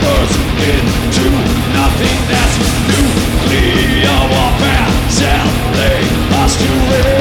burst into nothingness. Nuclear warfare, selling us to